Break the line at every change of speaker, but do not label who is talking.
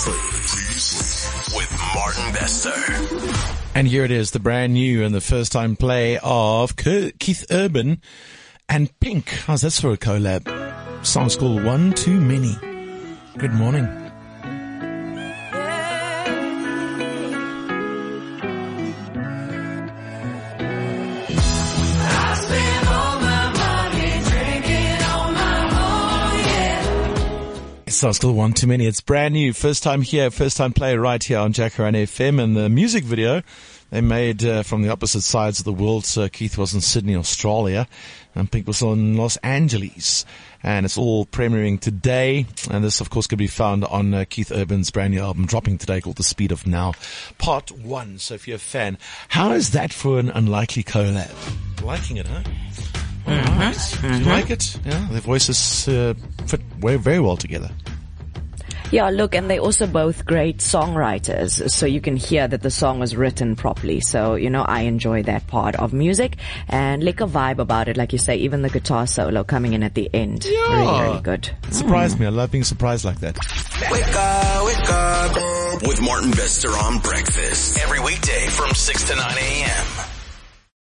Previously with Martin Bester.
And here it is, the brand new and the first time play of Keith Urban and Pink. How's this for a collab? Song's called One Too Many. Good morning. Song's called One Too Many. It's brand new. First time here, first time play right here on Jacaranda FM. And the music video they made from the opposite sides of the world. So Keith was in Sydney, Australia, and Pink was in Los Angeles. And it's all premiering today. And this, of course, could be found on Keith Urban's brand new album dropping today called The Speed of Now, Part 1. So if you're a fan, how is that for an unlikely collab? Liking it, huh? Nice. Do you like it? Yeah, their voices fit very well together.
Yeah, look, and they're also both great songwriters, so you can hear that the song was written properly. So, I enjoy that part of music, and like a vibe about it, like you say, even the guitar solo coming in at the end.
Yeah.
Really, really good.
It surprised me. I love being surprised like that.
Wake up with Martin Bester on breakfast. Every weekday from 6 to 9 a.m.